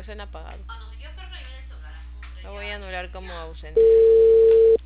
suena apagado. Ah, no sé qué, pero no iba en el celular. Lo voy a Ya. anular como ausente.